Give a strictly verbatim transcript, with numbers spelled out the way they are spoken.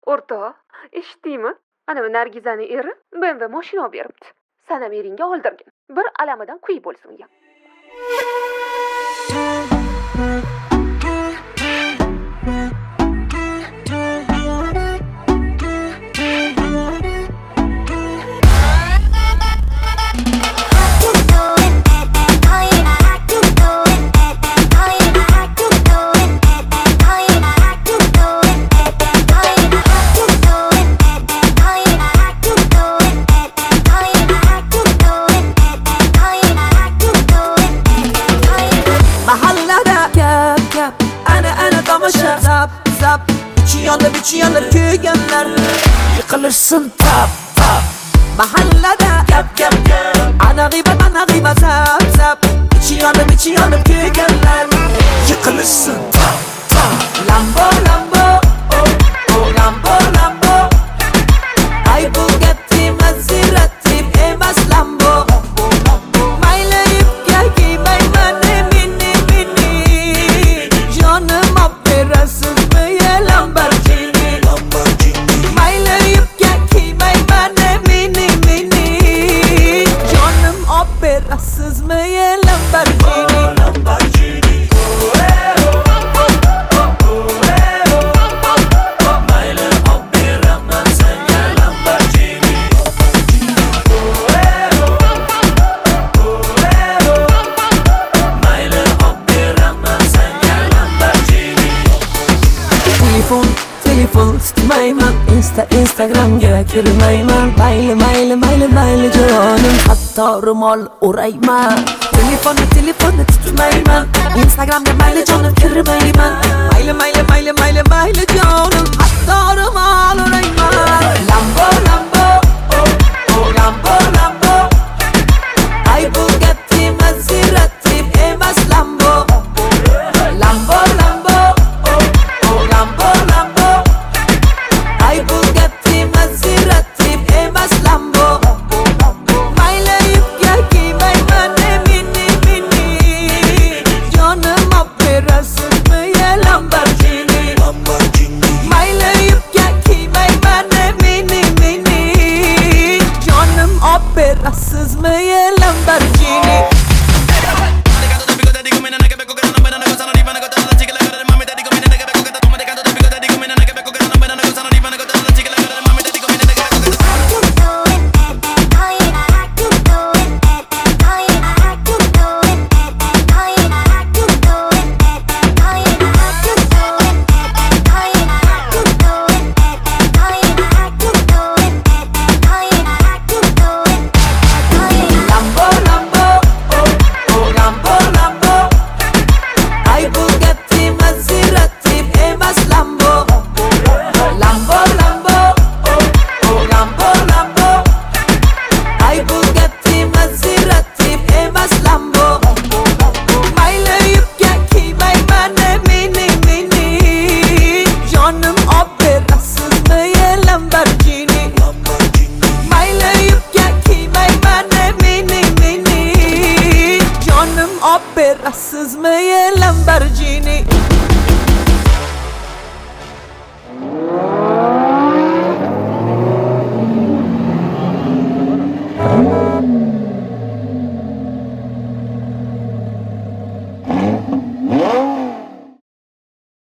O'rtoq, eshitdingmi? Ana bu Nargizaning eri B M W mashina olib beribdi. Sanam eringga oldirgin. Bir alamidan kuy bo'lsin ya. Zap zap İçi yanıp içi yanıp köygenler Yıkılırsın tap tap Mahallede Gap gap gap Ana gıybet ana gıybet zap zap İçi yanıp içi yanıp köygenler Yıkılırsın tap tap Lambo Lambo Oh oh Lambo Lambo Ay Bugatti Maserati Emas Lambo Maylayıp gel giymey bana mini mini Canım operasız mı ya Lamborghini Maylayıp gel giymey bana mini mini Canım operasız mı ya Lamborghini Telefon, telefon sıkmayman Insta, Instagram'ga kirmayman Mayli, mayli, mayli, mayli canım Hatta rumal urayman Telefonu, telefonu tutmayman Instagram'ga mayli canım kirmayman Mayli, mayli, mayli, mayli, mayli canım Hatta rumal